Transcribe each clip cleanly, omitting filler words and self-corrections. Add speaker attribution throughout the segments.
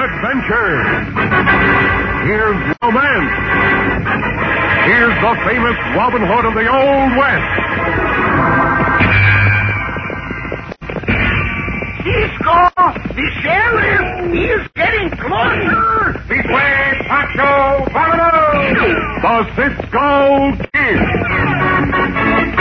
Speaker 1: adventure. Here's romance. Here's the famous Robin Hood of the Old West.
Speaker 2: Cisco, the sheriff, he is getting closer.
Speaker 1: This way, Pancho, vámonos! The Cisco Kid.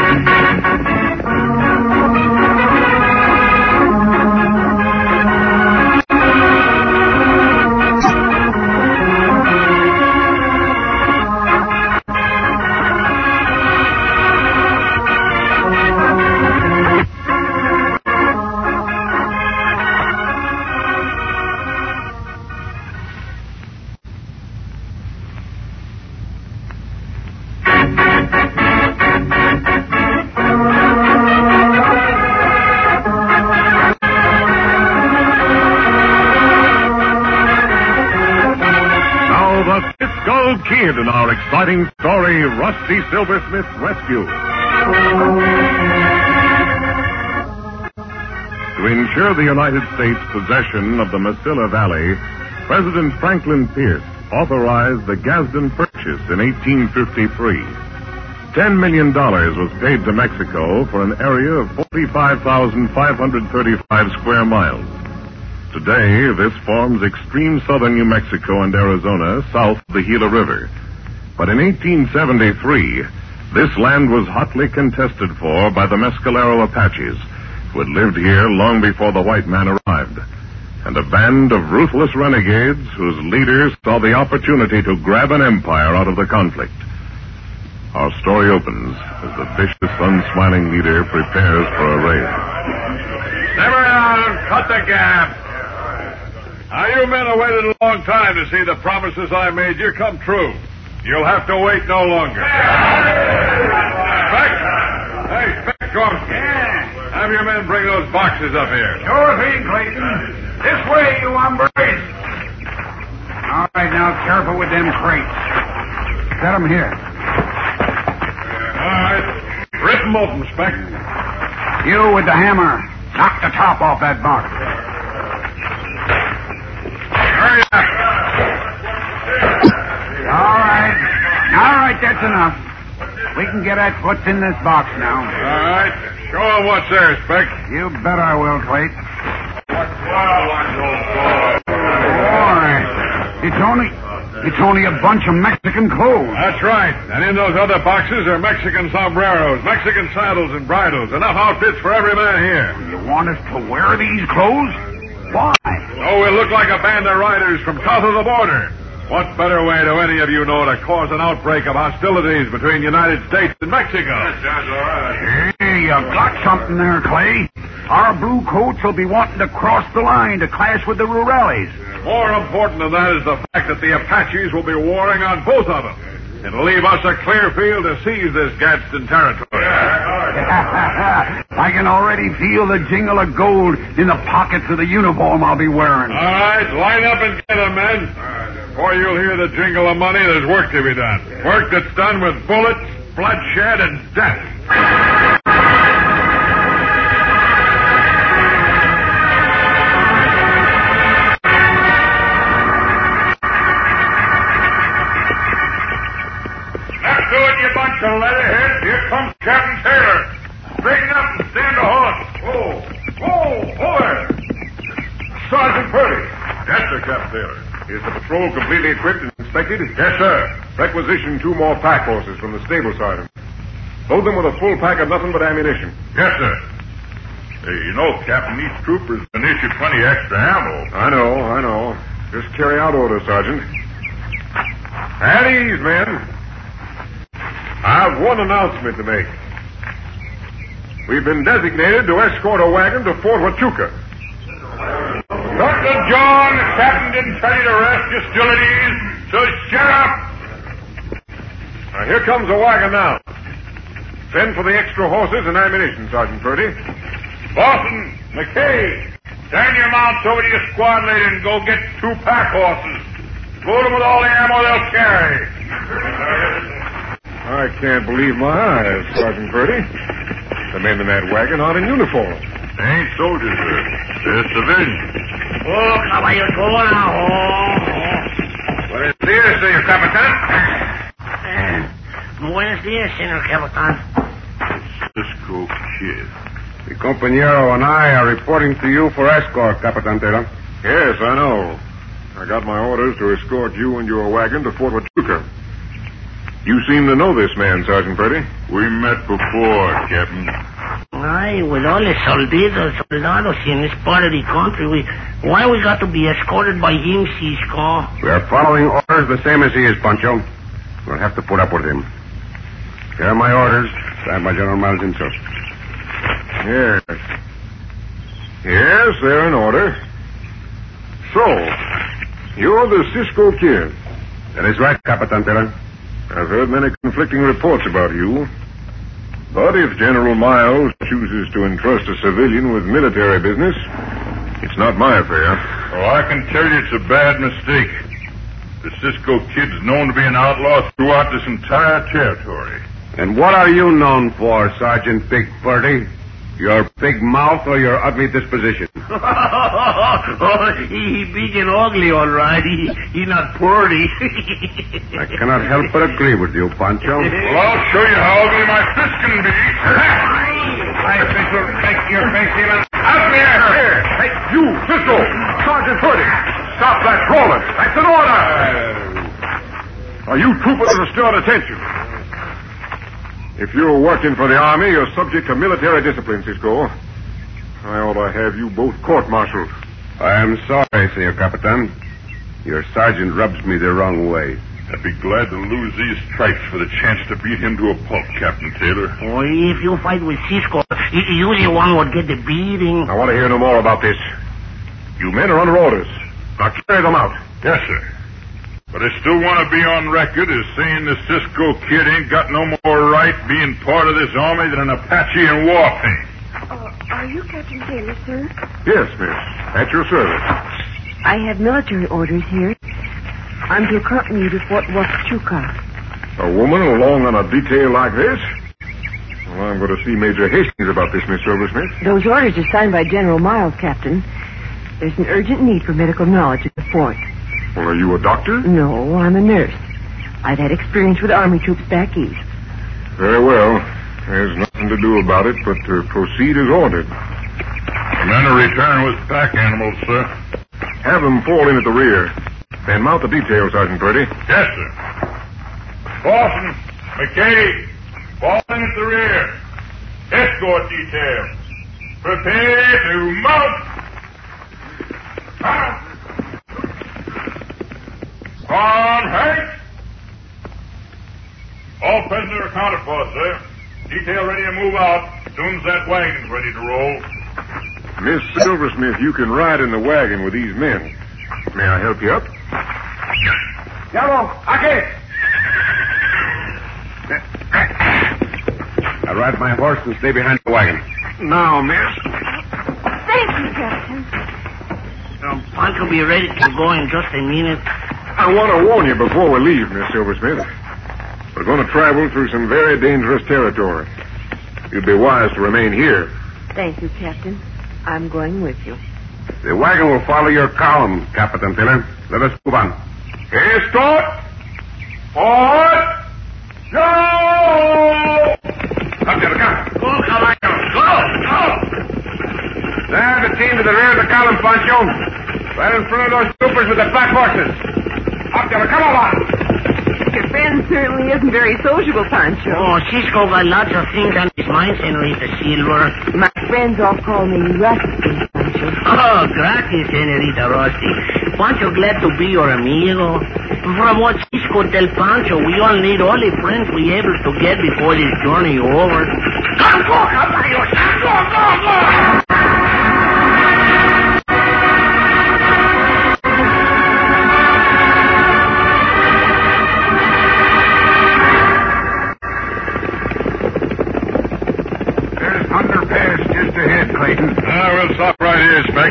Speaker 1: Kid in our exciting story, Rusty Silversmith's Rescue. To ensure the United States possession of the Mesilla Valley, President Franklin Pierce authorized the Gadsden Purchase in 1853. $10 million was paid to Mexico for an area of 45,535 square miles. Today, this forms extreme southern New Mexico and Arizona, south of the Gila River. But in 1873, this land was hotly contested for by the Mescalero Apaches, who had lived here long before the white man arrived, and a band of ruthless renegades whose leaders saw the opportunity to grab an empire out of the conflict. Our story opens as the vicious, unsmiling leader prepares for a raid.
Speaker 3: Never down, cut the gap. Now, you men have waited a long time to see the promises I made you come true. You'll have to wait no longer. Speck! Hey, Speck, Gormsky.
Speaker 2: Yeah.
Speaker 3: Have your men bring those boxes up here.
Speaker 2: Sure thing, Clayton. This way, you hombres. All right, now, careful with them crates. Set them here.
Speaker 3: All right. Rip them open, Speck.
Speaker 2: You with the hammer. Knock the top off that box.
Speaker 3: Hurry up.
Speaker 2: All right, that's enough. We can get at what's in this box now.
Speaker 3: All right. Show them what's there, Speck.
Speaker 2: You bet I will, Clay. Boy, it's only a bunch of Mexican clothes.
Speaker 3: That's right. And in those other boxes are Mexican sombreros, Mexican saddles and bridles. Enough outfits for every man here.
Speaker 2: You want us to wear these clothes? Why?
Speaker 3: Oh, we'll look like a band of riders from south of the border. What better way do any of you know to cause an outbreak of hostilities between the United States and Mexico?
Speaker 2: That sounds all right. Hey, you got something there, Clay. Our blue coats will be wanting to cross the line to clash with the rurales.
Speaker 3: More important than that is the fact that the Apaches will be warring on both of them. It'll leave us a clear field to seize this Gadsden territory.
Speaker 2: I can already feel the jingle of gold in the pockets of the uniform I'll be wearing.
Speaker 3: All right, line up and get them, men. Before you'll hear the jingle of money, there's work to be done. Work that's done with bullets, bloodshed, and death. Let's do it, you bunch of leatherheads. Here comes Captain Taylor. Straighten up and stand to horse. Whoa there. Sergeant Purdy.
Speaker 1: Yes, sir, Captain Taylor. Is the patrol completely equipped and inspected?
Speaker 3: Yes, sir.
Speaker 1: Requisition 2 more pack horses from the stable sergeant. Load them with a full pack of nothing but ammunition.
Speaker 3: Yes, sir. Hey, you know, Captain, these troopers been issued plenty extra ammo.
Speaker 1: I know. Just carry out orders, Sergeant. At ease, men. I've one announcement to make. We've been designated to escort a wagon to Fort Huachuca.
Speaker 3: Dr. John, the captain didn't tell you to rest. You're still at ease. So shut up.
Speaker 1: Now, here comes a wagon now. Send for the extra horses and ammunition, Sergeant Purdy.
Speaker 3: Boston, McKay, turn your mounts over to your squad leader and go get 2 pack horses. Load them with all the ammo they'll carry.
Speaker 1: I can't believe my eyes, Sergeant Purdy. The men in that wagon aren't in uniform.
Speaker 3: They ain't soldiers, sir. They're civilians.
Speaker 4: Oh, caballo, hola.
Speaker 2: Buenos dias, senor Capitan.
Speaker 4: Buenos dias, senor Capitan.
Speaker 3: Cisco Kid.
Speaker 2: The compañero and I are reporting to you for escort, Capitan Taylor.
Speaker 1: Yes, I know. I got my orders to escort you and your wagon to Fort Huachuca. You seem to know this man, Sergeant Purdy.
Speaker 3: We met before, Captain.
Speaker 4: Aye, with all the soldados in this part of the country, why we got to be escorted by him, Cisco?
Speaker 2: We are following orders the same as he is, Pancho. We'll have to put up with him. Here are my orders, signed by General Miles himself.
Speaker 1: Yes. Yes, they're in order. So, you're the Cisco Kid.
Speaker 2: That is right, Capitan Taylor.
Speaker 1: I've heard many conflicting reports about you. But if General Miles chooses to entrust a civilian with military business, it's not my affair.
Speaker 3: Oh, I can tell you it's a bad mistake. The Cisco Kid's known to be an outlaw throughout this entire territory.
Speaker 2: And what are you known for, Sergeant Big Purdy? Your big mouth or your ugly disposition?
Speaker 4: He big and ugly, all right. He not purty.
Speaker 2: I cannot help but agree with you, Pancho.
Speaker 3: Well, I'll show you how ugly my fist can be.
Speaker 2: I think you'll take your face even out of the air.
Speaker 1: Here, hey, you, Cisco, Sergeant Purdy, stop that brawling. That's an order. Are you troopers to stir attention? If you're working for the Army, you're subject to military discipline, Cisco. I ought to have you both court-martialed.
Speaker 2: I am sorry, Senor Capitan. Your sergeant rubs me the wrong way.
Speaker 3: I'd be glad to lose these stripes for the chance to beat him to a pulp, Captain Taylor.
Speaker 4: Oh, if you fight with Cisco, you the one would get the beating.
Speaker 1: I want to hear no more about this. You men are under orders. Now carry them out.
Speaker 3: Yes, sir. But I still want to be on record as saying the Cisco Kid ain't got no more right being part of this army than an Apache in war paint.
Speaker 5: Are you Captain Taylor, sir?
Speaker 1: Yes, miss. At your service.
Speaker 5: I have military orders here. I'm to accompany you to Fort Huachuca.
Speaker 1: A woman along on a detail like this? Well, I'm going to see Major Hastings about this, Miss Silversmith.
Speaker 5: Those orders are signed by General Miles, Captain. There's an urgent need for medical knowledge at the fort.
Speaker 1: Well, are you a doctor?
Speaker 5: No, I'm a nurse. I've had experience with Army troops back east.
Speaker 1: Very well. There's nothing to do about it but to proceed as ordered.
Speaker 3: The men are returning with pack animals, sir.
Speaker 1: Have them fall in at the rear. Then mount the detail, Sergeant Purdy.
Speaker 3: Yes, sir. Boston, McKay, fall in at the rear. Escort detail. Prepare to mount. On, Hank. All prisoners are accounted for, sir. Detail ready to move out as soon as that wagon's ready to roll.
Speaker 1: Miss Silversmith, you can ride in the wagon with these men. May I help you up?
Speaker 2: Yellow, aquí. I ride my horse and stay behind the wagon.
Speaker 1: Now, miss.
Speaker 5: Thank you, Captain.
Speaker 4: Pancho will be ready to go in just a minute.
Speaker 1: I want to warn you before we leave, Miss Silversmith. We're going to travel through some very dangerous territory. You'd be wise to remain here.
Speaker 5: Thank you, Captain. I'm going with you.
Speaker 2: The wagon will follow your column, Captain Taylor. Let us move on.
Speaker 3: Escort. Forward. Go!
Speaker 2: Up to the gun.
Speaker 4: Go, caballo. Go!
Speaker 2: There's the team to the rear of the column, Pancho. Right in front of those troopers with the black horses. Up to the come on.
Speaker 5: Your friend certainly isn't very sociable, Pancho.
Speaker 4: Oh, Cisco got lots of things on his mind, Senorita Silver.
Speaker 5: My friends all call me Rusty, Pancho.
Speaker 4: Oh, gracias, Senorita Rusty. Pancho glad to be your amigo. From what Cisco tell Pancho, we all need all the friends we able to get before this journey over. Go, caballo! Go!
Speaker 2: Underpass just ahead, Clayton.
Speaker 3: We'll stop right here, Spec.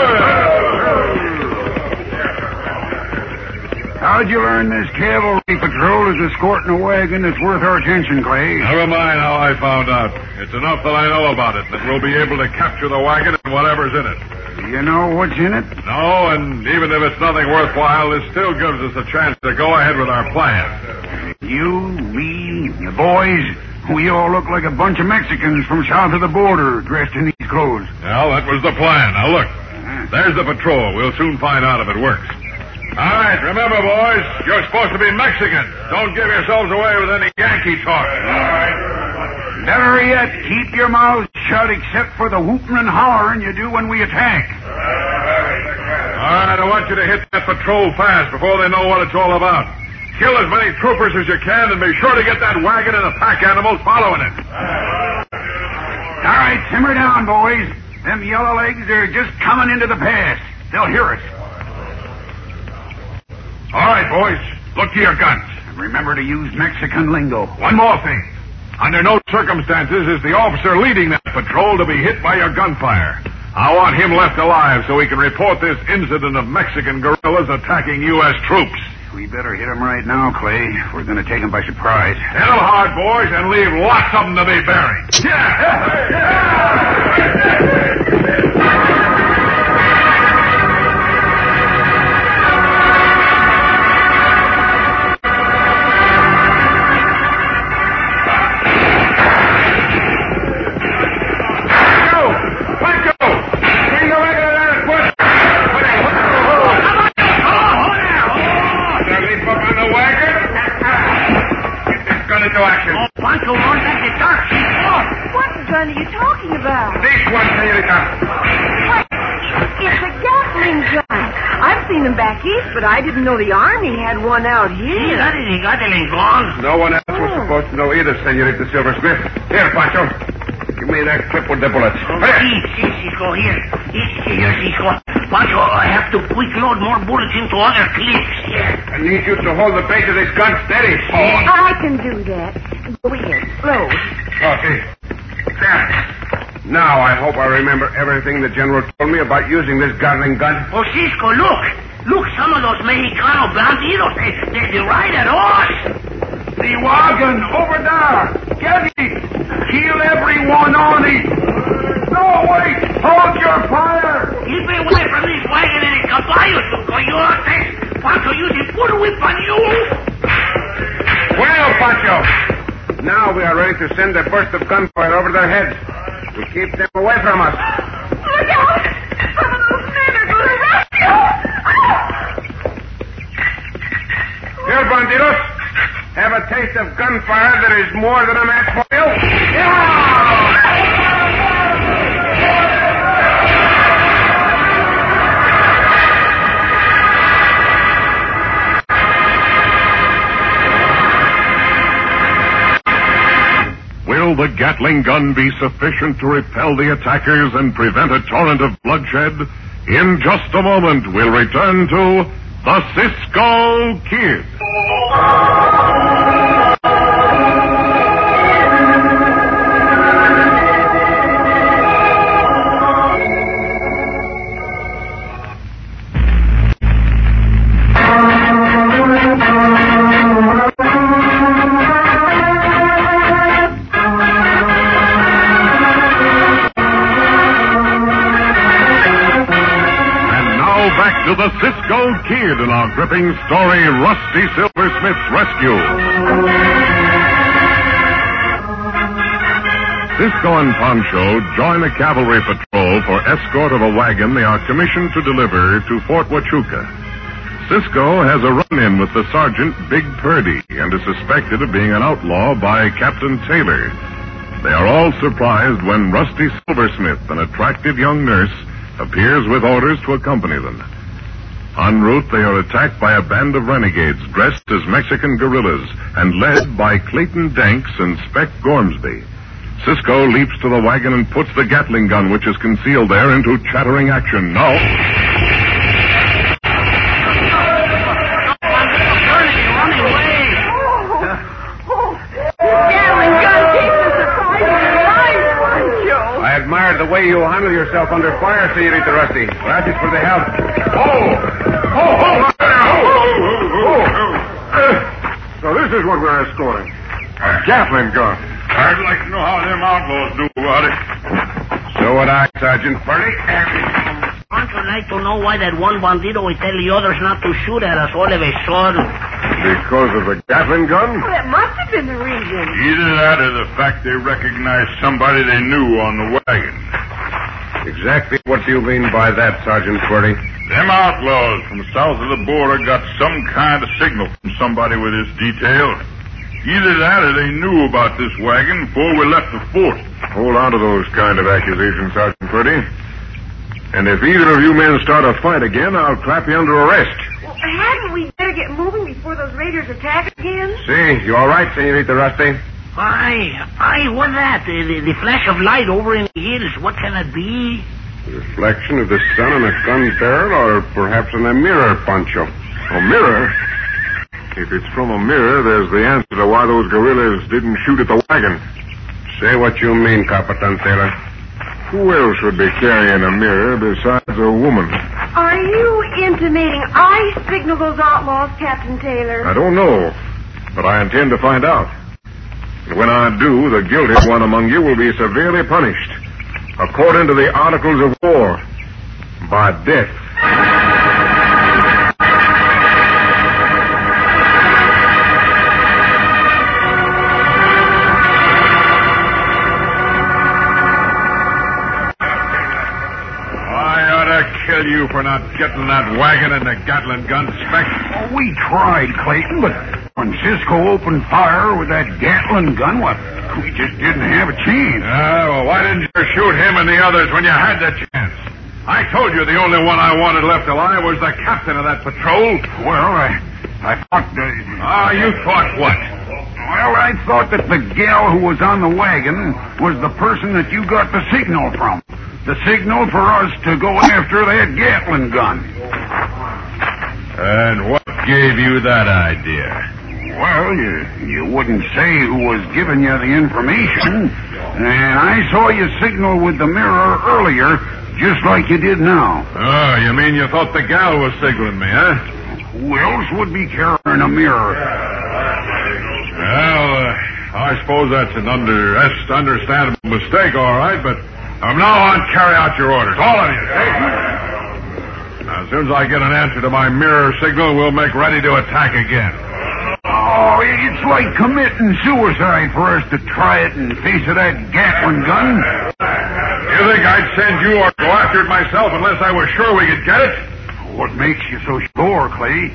Speaker 2: How'd you learn this cavalry patrol patrol is escorting a wagon that's worth our attention, Clay.
Speaker 3: Never mind how I found out. It's enough that I know about it, that we'll be able to capture the wagon and whatever's in it.
Speaker 2: Do you know what's in it?
Speaker 3: No, and even if it's nothing worthwhile, this still gives us a chance to go ahead with our plan.
Speaker 2: You, me, the boys, we all look like a bunch of Mexicans from south of the border dressed in these clothes.
Speaker 3: Well, that was the plan. Now, look. There's the patrol. We'll soon find out if it works. All right, remember, boys, you're supposed to be Mexican. Don't give yourselves away with any Yankee talk. All right.
Speaker 2: Better yet, keep your mouths shut except for the whooping and hollering you do when we attack.
Speaker 3: All right, I want you to hit that patrol fast before they know what it's all about. Kill as many troopers as you can and be sure to get that wagon and the pack animals following it.
Speaker 2: All right, simmer down, boys. Them yellow legs are just coming into the pass. They'll hear us.
Speaker 3: All right, boys. Look to your guns.
Speaker 2: And remember to use Mexican lingo.
Speaker 3: One more thing. Under no circumstances is the officer leading that patrol to be hit by your gunfire. I want him left alive so he can report this incident of Mexican guerrillas attacking U.S. troops.
Speaker 2: We better hit them right now, Clay. We're going to take them by surprise.
Speaker 3: Hit them hard, boys, and leave lots of them to be buried.
Speaker 5: What are you talking about?
Speaker 3: This one, senorita.
Speaker 5: What? It's a Gatling gun. I've seen them back east, but I didn't know the Army had one out here.
Speaker 4: That is a Gatling gun.
Speaker 3: No one else was supposed to know either, senorita Silversmith. Here, Pancho. Give me that clip with the bullets.
Speaker 4: Cisco, here, Cisco. Pancho, I have to quick load more bullets into other clips. Here.
Speaker 3: I need you to hold the base of this gun steady.
Speaker 5: I can do that. Go ahead. Load.
Speaker 3: Okay. There. Now I hope I remember everything the General told me about using this Gatling gun.
Speaker 4: Oh, Cisco, look. Look, some of those Mexicano bandidos, they ride at us.
Speaker 2: The wagon over there. Get it. Kill everyone on it. No, wait. Hold your fire.
Speaker 4: Keep away from this wagon and the caballos, you coyotes. Pancho, use his bullwhip on you.
Speaker 3: Well, Pancho. Now we are ready to send a burst of gunfire over their heads to keep them away from us.
Speaker 5: Look out! Some of those men are going to rush you!
Speaker 3: Here, bandidos. Have a taste of gunfire that is more than a match for you.
Speaker 1: Will the Gatling gun be sufficient to repel the attackers and prevent a torrent of bloodshed? In just a moment, we'll return to the Cisco Kid. To the Cisco Kid in our gripping story, Rusty Silversmith's Rescue. Cisco and Pancho join a cavalry patrol for escort of a wagon they are commissioned to deliver to Fort Huachuca. Cisco has a run-in with the sergeant, Big Purdy, and is suspected of being an outlaw by Captain Taylor. They are all surprised when Rusty Silversmith, an attractive young nurse, appears with orders to accompany them. En route, they are attacked by a band of renegades dressed as Mexican guerrillas and led by Clayton Danks and Spec Gormsby. Cisco leaps to the wagon and puts the Gatling gun, which is concealed there, into chattering action. Now...
Speaker 3: I admire the way you handle yourself under fire, Senorita Rusty. Gracias for the help.
Speaker 6: So this is what we're escorting. A Gatling gun.
Speaker 3: I'd like to know how them outlaws knew about it.
Speaker 6: So would I, Sergeant Purdy.
Speaker 4: Pancho would like to know why that one bandito would tell the others not to shoot at us all of a sudden.
Speaker 6: Because of the Gatling gun?
Speaker 5: Well, that must have been the reason.
Speaker 3: Either that or the fact they recognized somebody they knew on the wagon.
Speaker 6: Exactly what do you mean by that, Sergeant Purdy?
Speaker 3: Them outlaws from south of the border got some kind of signal from somebody with this detail. Either that or they knew about this wagon before we left the fort.
Speaker 6: Hold on to those kind of accusations, Sergeant Purdy. And if either of you men start a fight again, I'll clap you under arrest.
Speaker 5: Well, hadn't we better get moving before those raiders attack again?
Speaker 6: See, you all right, Senorita Rusty?
Speaker 4: Aye, what's that? The flash of light over in the hills. What can it be?
Speaker 6: The reflection of the sun on a gun barrel, or perhaps in a mirror, Pancho. A mirror? If it's from a mirror, there's the answer to why those guerrillas didn't shoot at the wagon. Say what you mean, Capitan Taylor. Who else would be carrying a mirror besides a woman?
Speaker 5: Are you intimating I signaled those outlaws, Captain Taylor?
Speaker 6: I don't know, but I intend to find out. And when I do, the guilty one among you will be severely punished, according to the Articles of War, by death.
Speaker 3: Kill you for not getting that wagon and the Gatling gun, Speck.
Speaker 2: Well, we tried, Clayton, but when Cisco opened fire with that Gatling gun, we just didn't have a chance.
Speaker 3: Well, why didn't you shoot him and the others when you had the chance? I told you the only one I wanted left alive was the captain of that patrol.
Speaker 2: Well, I thought...
Speaker 3: you thought what?
Speaker 2: Well, I thought that the gal who was on the wagon was the person that you got the signal from. The signal for us to go after that Gatling gun.
Speaker 3: And what gave you that idea?
Speaker 2: Well, you wouldn't say who was giving you the information. And I saw you signal with the mirror earlier, just like you did now.
Speaker 3: Oh, you mean you thought the gal was signaling me, huh?
Speaker 2: Who else would be carrying a mirror?
Speaker 3: Well, I suppose that's an understandable mistake, all right, but from now on, carry out your orders, all of you. Now, as soon as I get an answer to my mirror signal, we'll make ready to attack again.
Speaker 2: Oh, it's like committing suicide for us to try it in face of that Gatling gun.
Speaker 3: You think I'd send you or go after it myself unless I was sure we could get it?
Speaker 2: What makes you so sure, Clay?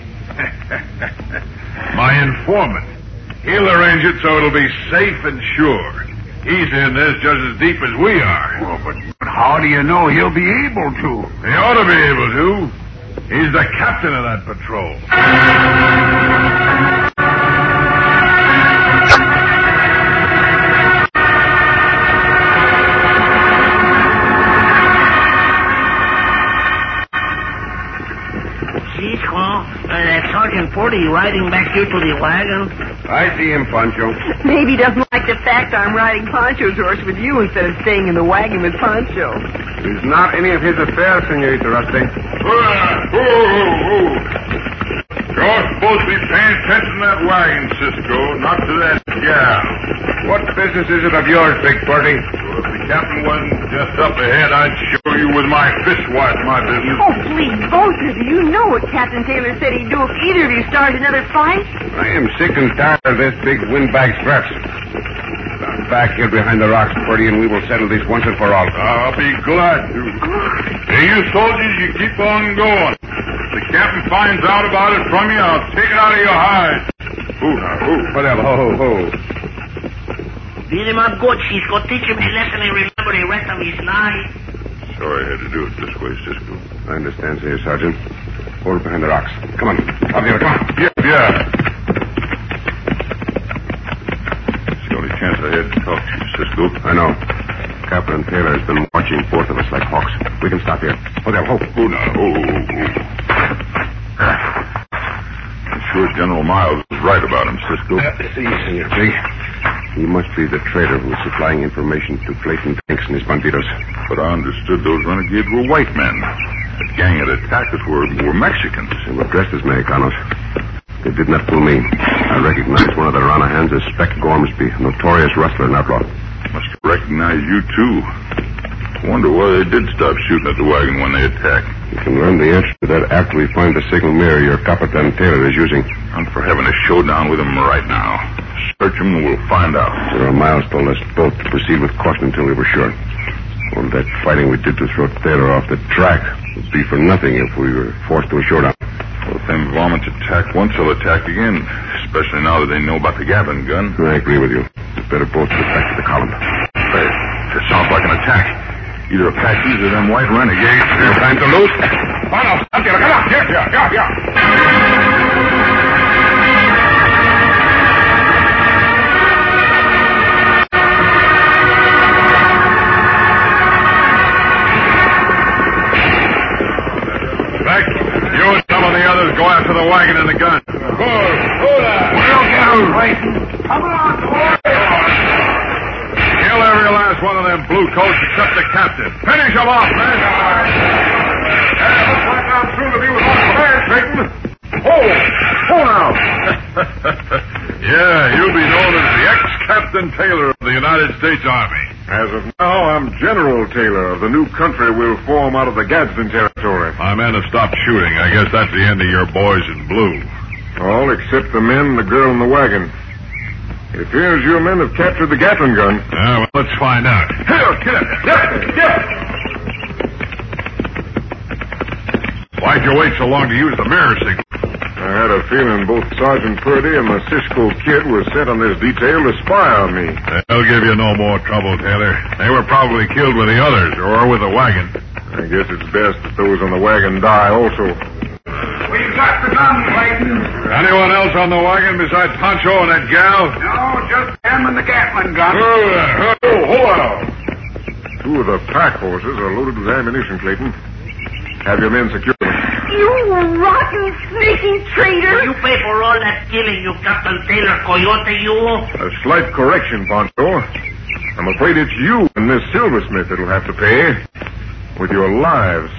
Speaker 3: My informant. He'll arrange it so it'll be safe and sure. He's in this just as deep as we are.
Speaker 2: Well, but how do you know he'll be able to?
Speaker 3: He ought to be able to. He's the captain of that patrol.
Speaker 4: That Sergeant Purdy riding back here to the wagon.
Speaker 6: I see him, Pancho.
Speaker 5: Maybe he doesn't like the fact I'm riding Pancho's horse with you instead of staying in the wagon with Pancho.
Speaker 6: It's not any of his affair, Senorita Rusty.
Speaker 3: You're supposed to be paying attention to that wagon, Cisco, not to that gal.
Speaker 6: What business is it of yours, Big Purdy?
Speaker 3: Well, if the captain wasn't just up ahead, I'd show you with my fist what's my business.
Speaker 5: Oh, please, both of you know what Captain Taylor said he'd do if either of you started another fight.
Speaker 6: I am sick and tired of this big windbag scraps. Stand back here behind the rocks, Purdy, and we will settle this once and for all.
Speaker 3: I'll be glad to. Hey, you soldiers, you keep on going. If the captain finds out about it from you, I'll take it out of your hide.
Speaker 6: Whatever. Ho.
Speaker 4: Beat him up good, Cisco. Teach him a lesson and remember the rest of his life.
Speaker 3: Sorry I had to do it this way, Cisco.
Speaker 6: I understand, Senior Sergeant. Hold behind the rocks. Come on. Up here, come on.
Speaker 3: Yeah. It's the only chance I had to talk to you, Cisco.
Speaker 6: I know. Captain Taylor has been watching both of us like hawks. We can stop here. Hold there, ho.
Speaker 3: I'm sure General Miles is right about him, Cisco.
Speaker 6: See, Senor Big. He must be the traitor who's supplying information to Clayton Tanks and his banditos.
Speaker 3: But I understood those renegades were white men. The gang that attacked us were Mexicans.
Speaker 6: They were dressed as Mexicanos. They did not fool me. I recognized one of their honor hands as Spec Gormsby, a notorious rustler and outlaw.
Speaker 3: Must have recognized you, too. Wonder why they did stop shooting at the wagon when they attacked.
Speaker 6: You can learn the answer to that after we find the signal mirror your Capitan Taylor is using.
Speaker 3: I'm for having a showdown with him right now. Search him and we'll find out.
Speaker 6: General Miles told us both to proceed with caution until we were sure. All that fighting we did to throw Taylor off the track would be for nothing if we were forced to a showdown.
Speaker 3: Well, if them varmints attack once, they'll attack again. Especially now that they know about the Gatling gun.
Speaker 6: I agree with you. We'd better both get back to the column.
Speaker 3: Hey, it sounds like an attack. Either Apaches or them white renegades.
Speaker 6: No time to lose.
Speaker 3: Oh, no. Come on. Here. Beck, you and some of the others go after the wagon and the gun. Good. Hold on.
Speaker 2: We'll get them, Clayton. Come on, boys.
Speaker 3: Kill every last one of them blue coats except the captain. Finish them off, man.
Speaker 6: Looks like I'm through with you with all command, Clayton. Oh now.
Speaker 3: Yeah, you'll be known as the ex-Captain Taylor of the United States Army.
Speaker 6: As of now, I'm General Taylor of the new country we'll form out of the Gadsden territory.
Speaker 3: My men have stopped shooting. I guess that's the end of your boys in blue.
Speaker 6: All except the men and the girl in the wagon. It appears your men have captured the Gatling gun.
Speaker 3: Well, let's find out.
Speaker 6: Here, get.
Speaker 3: Why'd you wait so long to use the mirror signal?
Speaker 6: I had a feeling both Sergeant Purdy and the Cisco Kid were sent on this detail to spy on me.
Speaker 3: They'll give you no more trouble, Taylor. They were probably killed with the others or with the wagon.
Speaker 6: I guess it's best that those on the wagon die also.
Speaker 2: We've got the gun, Clayton.
Speaker 3: Anyone else on the wagon besides Pancho and that gal?
Speaker 2: No, just him and the Gatling gun.
Speaker 6: Hold on. Two of the pack horses are loaded with ammunition, Clayton. Have your men secured them.
Speaker 5: You rotten, sneaking traitor!
Speaker 4: You pay for all that killing, you Captain Taylor Coyote, you.
Speaker 6: A slight correction, Pancho. I'm afraid it's you and Miss Silversmith that'll have to pay with your lives.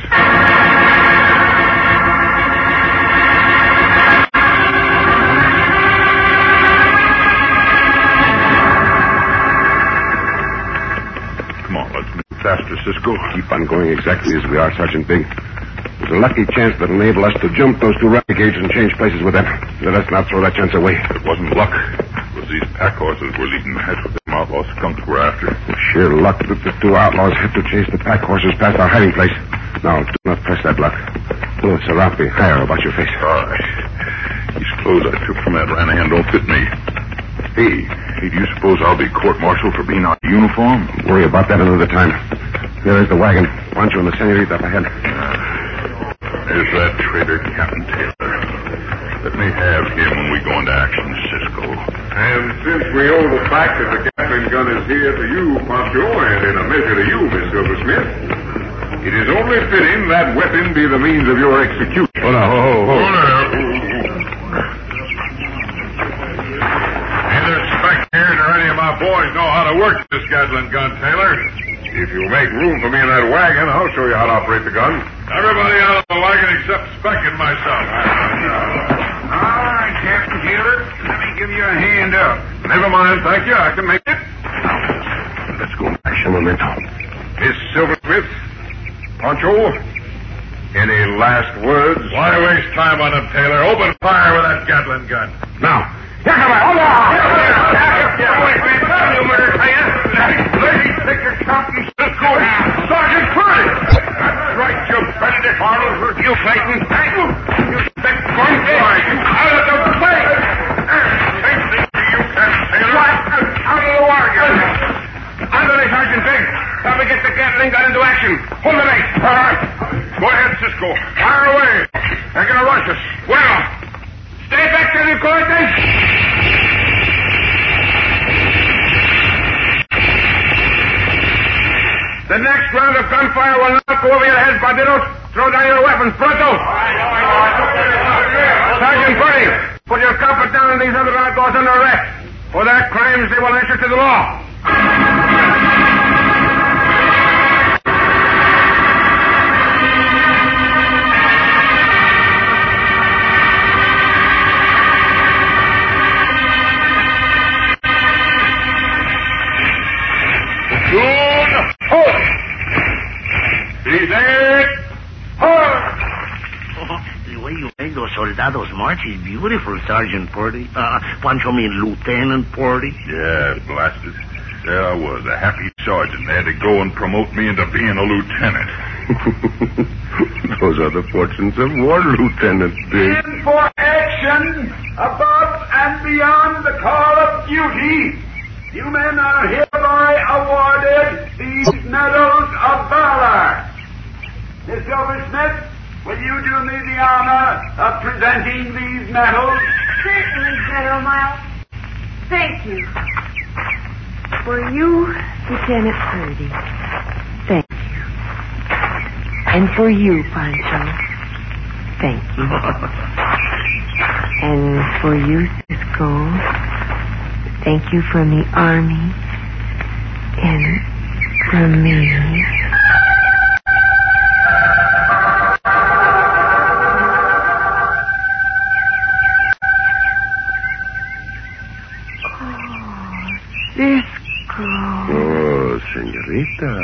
Speaker 3: Come on, let's move faster, Cisco.
Speaker 6: Keep on going exactly as we are, Sergeant Big. There's a lucky chance that'll enable us to jump those two renegades and change places with them. Let us not throw that chance away.
Speaker 3: It wasn't luck. It was these pack horses were leading match with them outlaw skunks we're after.
Speaker 6: Sheer luck that the two outlaws had to chase the pack horses past our hiding place. Now, do not press that luck. Pull it around me higher about your face.
Speaker 3: All right. These clothes I took from that Ranahan don't fit me. Hey, do you suppose I'll be court-martialed for being out of uniform?
Speaker 6: Worry about that another time. There is the wagon. Pancho and the senorita up ahead.
Speaker 3: There's that traitor, Captain Taylor. Let me have him when we go into action, Cisco.
Speaker 6: And since we owe the fact that the Gatling gun is here to you, Pancho, and in a measure to you, Miss Silversmith, it is only fitting that weapon be the means of your execution.
Speaker 3: Hold on, Neither Spec here nor any of my boys know how to work this Gatling gun, Taylor.
Speaker 6: If you'll make room for me in that wagon, I'll show you how to operate the gun.
Speaker 3: Everybody out of the wagon except Spec and myself.
Speaker 2: All right, Captain Taylor. Let me give you a hand up.
Speaker 6: Never mind, thank you. I can make it.
Speaker 3: Let's go.
Speaker 6: Memento. Miss Silversmith, Pancho, any last words?
Speaker 3: Why waste time on them, Taylor? Open fire with that Gatling gun.
Speaker 6: Now.
Speaker 2: Ladies, take your Captain Cisco. Sergeant Purdy. That's right, you Benedict Arnold. You Clayton. You Spec Gormsby. You out of the way. Same thing to you, Captain Taylor. What? Out of the wagon. Underlay, Sergeant Big. Let me get the Gatling gun into action. Hold the base. All right. Go ahead, Cisco. Fire away. They're going to rush us. Well, stay back till you go, The next round of gunfire will not go over your heads, bandidos. Throw down your weapons, pronto. Sergeant Purdy, put your comfort down and these other outlaws under arrest. For their crimes, they will answer to the law.
Speaker 4: los soldados march is beautiful, Sergeant Purdy. Pancho mean Lieutenant Purdy.
Speaker 3: Yeah, blasted. There I was, a happy sergeant. They had to go and promote me into being a lieutenant.
Speaker 6: Those are the fortunes of war, Lieutenant Big.
Speaker 2: In for action, above and beyond the call of duty, you men are hereby awarded these medals of valor. Miss Silversmith, will you do me the honor of presenting these medals?
Speaker 5: Certainly, General Miles. Thank you. For you, Lieutenant Purdy. Thank you. And for you, Pancho. Thank you. And for you, Cisco. Thank you from the Army. And from me. Cisco.
Speaker 6: Oh, señorita.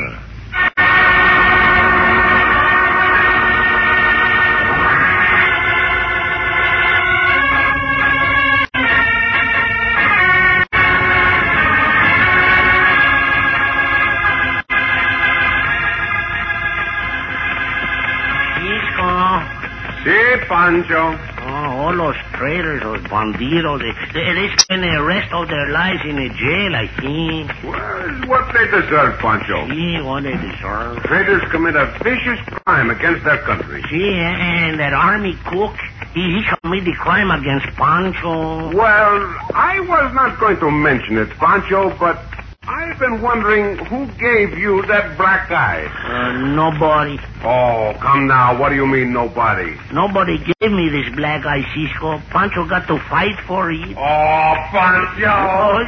Speaker 4: Cisco.
Speaker 6: Sí, Pancho.
Speaker 4: All those traitors, those bandidos, they spend the rest of their lives in a jail, I think.
Speaker 6: Well, it's what they deserve, Pancho.
Speaker 4: See what they deserve.
Speaker 6: Traitors commit a vicious crime against their country.
Speaker 4: See, and that army cook, he committed crime against Pancho.
Speaker 6: Well, I was not going to mention it, Pancho, but I've been wondering who gave you that black eye.
Speaker 4: Nobody.
Speaker 6: Oh, come now. What do you mean, nobody?
Speaker 4: Nobody gave me this black eye, Cisco. Pancho got to fight for it.
Speaker 6: Oh, Pancho.
Speaker 4: Oh,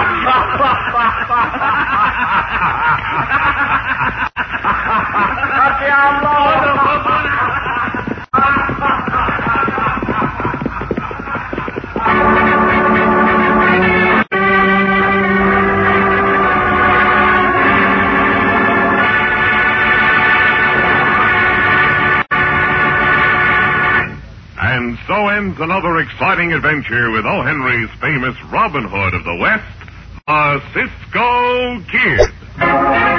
Speaker 1: And so ends another exciting adventure with O. Henry's famous Robin Hood of the West, the Cisco Kid.